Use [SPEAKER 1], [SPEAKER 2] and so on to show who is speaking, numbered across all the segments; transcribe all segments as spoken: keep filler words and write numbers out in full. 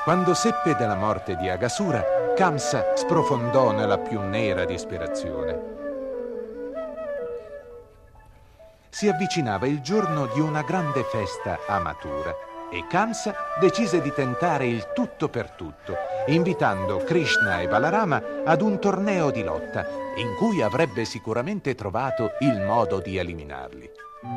[SPEAKER 1] Quando seppe della morte di Aghasura, Kamsa sprofondò nella più nera disperazione. Si avvicinava il giorno di una grande festa a Mathura e Kamsa decise di tentare il tutto per tutto, invitando Krishna e Balarama ad un torneo di lotta in cui avrebbe sicuramente trovato il modo di eliminarli.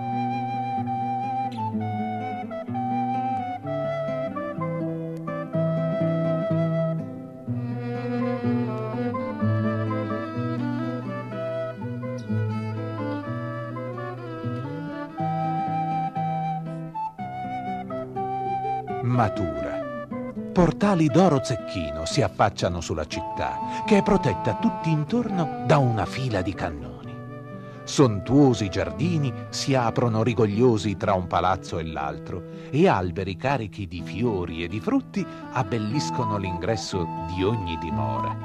[SPEAKER 1] Mathura. Portali d'oro zecchino si affacciano sulla città, che è protetta tutti intorno da una fila di cannoni. Sontuosi giardini si aprono rigogliosi tra un palazzo e l'altro, e alberi carichi di fiori e di frutti abbelliscono l'ingresso di ogni dimora.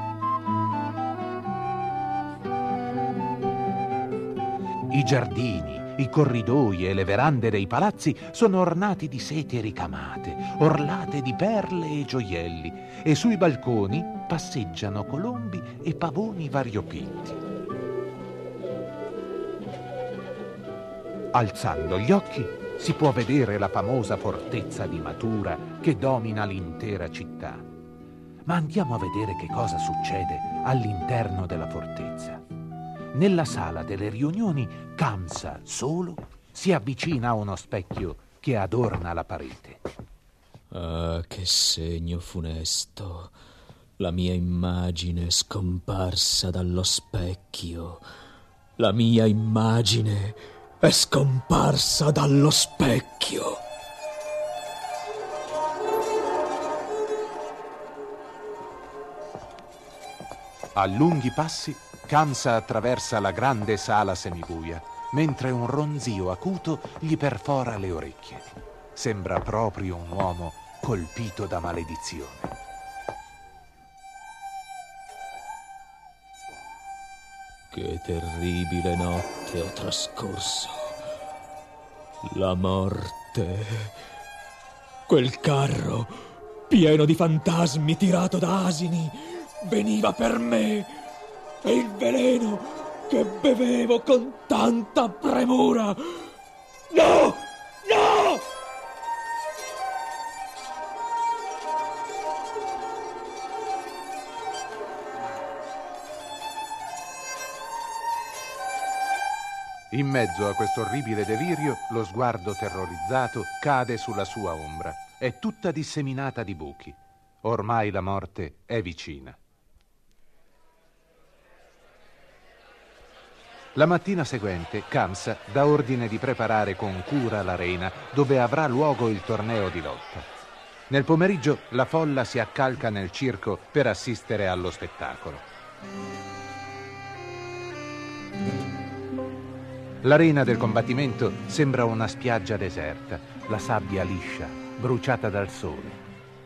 [SPEAKER 1] I giardini, i corridoi e le verande dei palazzi sono ornati di sete ricamate, orlate di perle e gioielli, e sui balconi passeggiano colombi e pavoni variopinti. Alzando gli occhi si può vedere la famosa fortezza di Mathura che domina l'intera città. Ma andiamo a vedere che cosa succede all'interno della fortezza. Nella sala delle riunioni, Kamsa, solo, si avvicina a uno specchio che adorna la parete.
[SPEAKER 2] Ah, che segno funesto! La mia immagine è scomparsa dallo specchio. La mia immagine è scomparsa dallo specchio.
[SPEAKER 1] A lunghi passi, Kamsa attraversa la grande sala semibuia, mentre un ronzio acuto gli perfora le orecchie. Sembra proprio un uomo colpito da maledizione.
[SPEAKER 2] Che terribile notte ho trascorso. La morte. Quel carro, pieno di fantasmi tirato da asini, veniva per me. E il veleno che bevevo con tanta premura. No! No!
[SPEAKER 1] In mezzo a questo orribile delirio, lo sguardo terrorizzato cade sulla sua ombra. È tutta disseminata di buchi. Ormai la morte è vicina. La mattina seguente, Kamsa dà ordine di preparare con cura l'arena dove avrà luogo il torneo di lotta. Nel pomeriggio la folla si accalca nel circo per assistere allo spettacolo. L'arena del combattimento sembra una spiaggia deserta, la sabbia liscia, bruciata dal sole.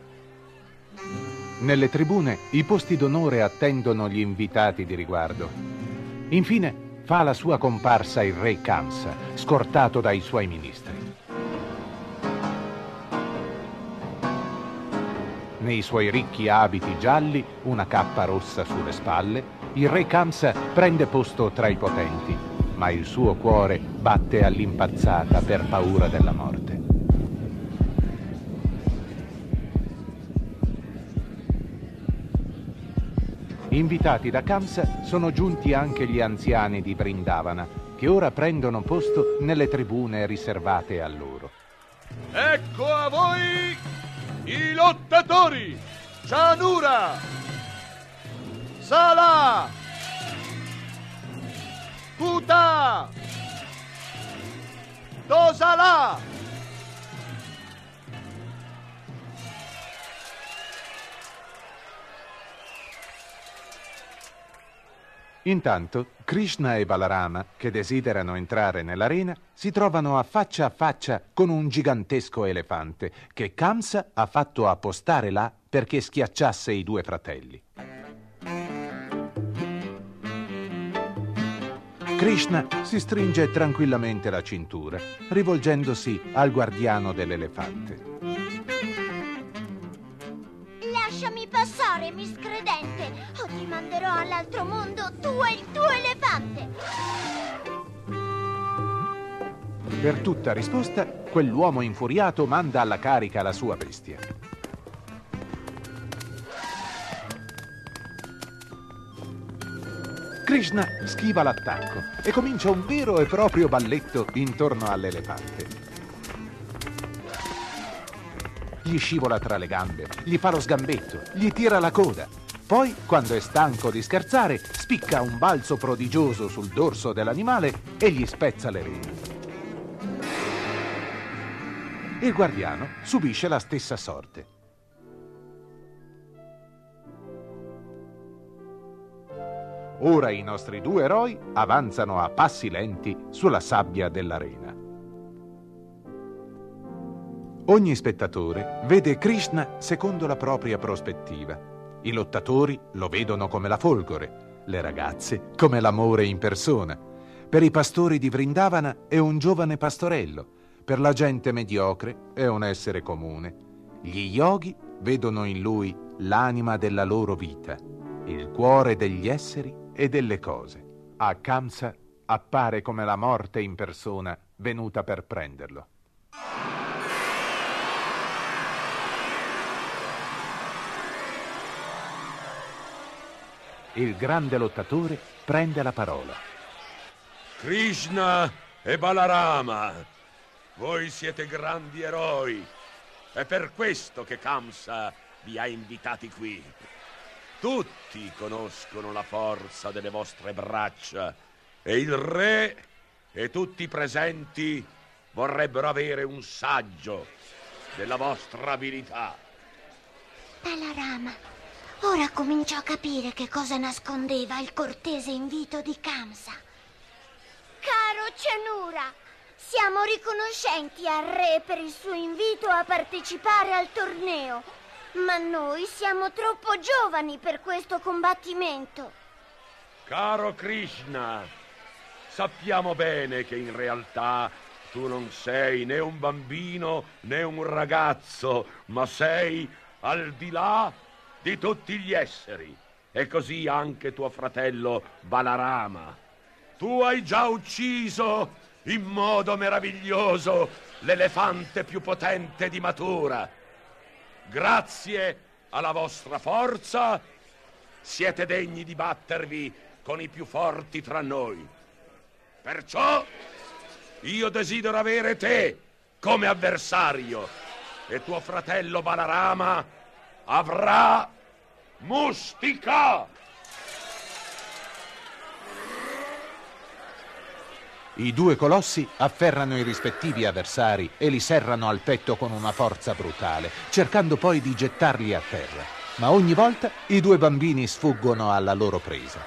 [SPEAKER 1] Nelle tribune i posti d'onore attendono gli invitati di riguardo. Infine fa la sua comparsa il re Kamsa, scortato dai suoi ministri. Nei suoi ricchi abiti gialli, una cappa rossa sulle spalle, il re Kamsa prende posto tra i potenti, ma il suo cuore batte all'impazzata per paura della morte. Invitati da Kamsa sono giunti anche gli anziani di Vrindavana, che ora prendono posto nelle tribune riservate a loro.
[SPEAKER 3] Ecco a voi i lottatori! Chanura! Sala! Kuta! Dosala!
[SPEAKER 1] Intanto, Krishna e Balarama, che desiderano entrare nell'arena, si trovano a faccia a faccia con un gigantesco elefante che Kamsa ha fatto appostare là perché schiacciasse i due fratelli. Krishna si stringe tranquillamente la cintura, rivolgendosi al guardiano dell'elefante.
[SPEAKER 4] Lasciami passare, miscredente, o ti manderò all'altro mondo, tu e il tuo elefante.
[SPEAKER 1] Per tutta risposta, quell'uomo infuriato manda alla carica la sua bestia. Krishna schiva l'attacco e comincia un vero e proprio balletto intorno all'elefante. Gli scivola tra le gambe, gli fa lo sgambetto, gli tira la coda. Poi, quando è stanco di scherzare, spicca un balzo prodigioso sul dorso dell'animale e gli spezza le reni. Il guardiano subisce la stessa sorte. Ora i nostri due eroi avanzano a passi lenti sulla sabbia dell'arena. Ogni spettatore vede Krishna secondo la propria prospettiva. I lottatori lo vedono come la folgore, le ragazze come l'amore in persona. Per i pastori di Vrindavana è un giovane pastorello, per la gente mediocre è un essere comune. Gli yogi vedono in lui l'anima della loro vita, il cuore degli esseri e delle cose. A Kamsa appare come la morte in persona venuta per prenderlo. Il grande lottatore prende la parola.
[SPEAKER 5] Krishna e Balarama, voi siete grandi eroi. È per questo che Kamsa vi ha invitati qui. Tutti conoscono la forza delle vostre braccia e il re e tutti i presenti vorrebbero avere un saggio della vostra abilità.
[SPEAKER 4] Balarama, ora comincio a capire che cosa nascondeva il cortese invito di Kamsa. Caro Chanura, siamo riconoscenti al re per il suo invito a partecipare al torneo, ma noi siamo troppo giovani per questo combattimento.
[SPEAKER 5] Caro Krishna, sappiamo bene che in realtà tu non sei né un bambino né un ragazzo, ma sei al di là di tutti gli esseri. E così anche tuo fratello Balarama. Tu hai già ucciso in modo meraviglioso l'elefante più potente di Mathura. Grazie alla vostra forza siete degni di battervi con i più forti tra noi. Perciò io desidero avere te come avversario e tuo fratello Balarama avrà Mustika.
[SPEAKER 1] I due colossi afferrano i rispettivi avversari e li serrano al petto con una forza brutale, cercando poi di gettarli a terra. Ma ogni volta i due bambini sfuggono alla loro presa.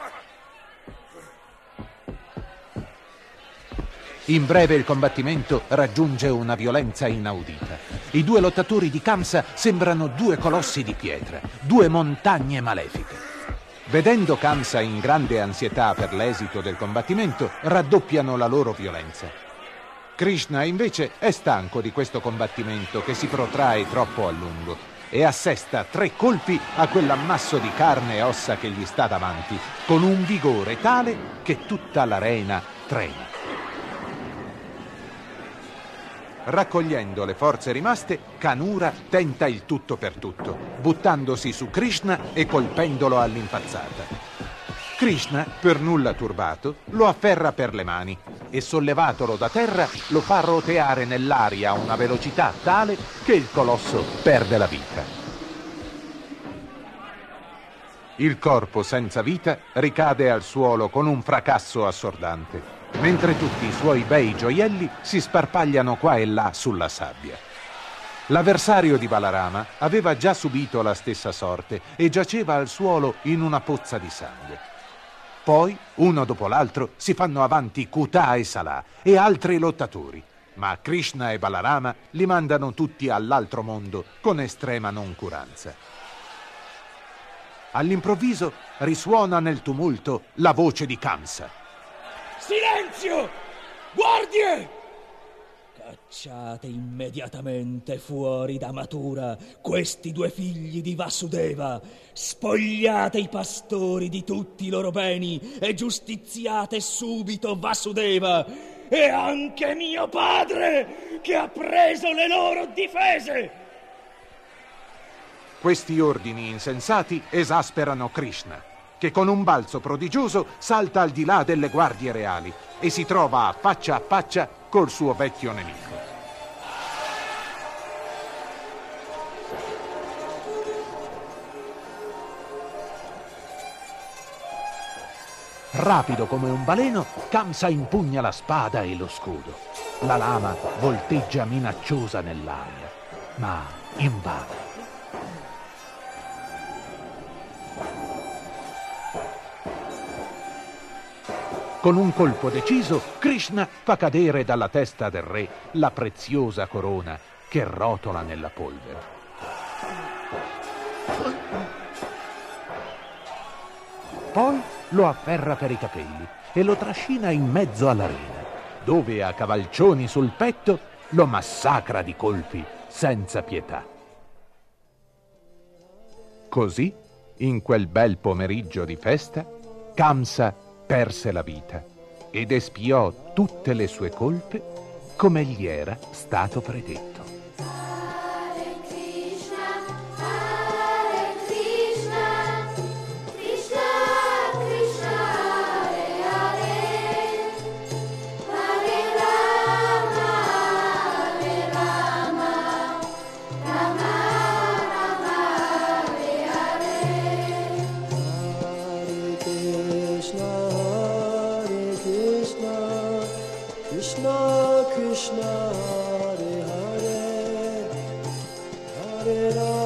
[SPEAKER 1] In breve il combattimento raggiunge una violenza inaudita. I due lottatori di Kamsa sembrano due colossi di pietra, due montagne malefiche. Vedendo Kamsa in grande ansietà per l'esito del combattimento, raddoppiano la loro violenza. Krishna invece è stanco di questo combattimento che si protrae troppo a lungo e assesta tre colpi a quell'ammasso di carne e ossa che gli sta davanti, con un vigore tale che tutta l'arena trema. Raccogliendo le forze rimaste, Chanura tenta il tutto per tutto, buttandosi su Krishna e colpendolo all'impazzata. Krishna, per nulla turbato, lo afferra per le mani e, sollevatolo da terra, lo fa roteare nell'aria a una velocità tale che il colosso perde la vita. Il corpo senza vita ricade al suolo con un fracasso assordante, mentre tutti i suoi bei gioielli si sparpagliano qua e là sulla sabbia. L'avversario di Balarama aveva già subito la stessa sorte e giaceva al suolo in una pozza di sangue. Poi, uno dopo l'altro, si fanno avanti Kuta e Sala e altri lottatori, ma Krishna e Balarama li mandano tutti all'altro mondo con estrema noncuranza. All'improvviso risuona nel tumulto la voce di Kamsa.
[SPEAKER 2] Silenzio! Guardie! Cacciate immediatamente fuori da Mathura questi due figli di Vasudeva, spogliate i pastori di tutti i loro beni e giustiziate subito Vasudeva e anche mio padre che ha preso le loro difese.
[SPEAKER 1] Questi ordini insensati esasperano Krishna, che con un balzo prodigioso salta al di là delle guardie reali e si trova a faccia a faccia col suo vecchio nemico. Rapido come un baleno, Kamsa impugna la spada e lo scudo. La lama volteggia minacciosa nell'aria, ma invano. Con un colpo deciso, Krishna fa cadere dalla testa del re la preziosa corona che rotola nella polvere. Poi lo afferra per i capelli e lo trascina in mezzo all'arena, dove a cavalcioni sul petto lo massacra di colpi senza pietà. Così, in quel bel pomeriggio di festa, Kamsa perse la vita ed espiò tutte le sue colpe come gli era stato predetto.
[SPEAKER 6] Krishna, Krishna, Hare Hare, Hare Rama.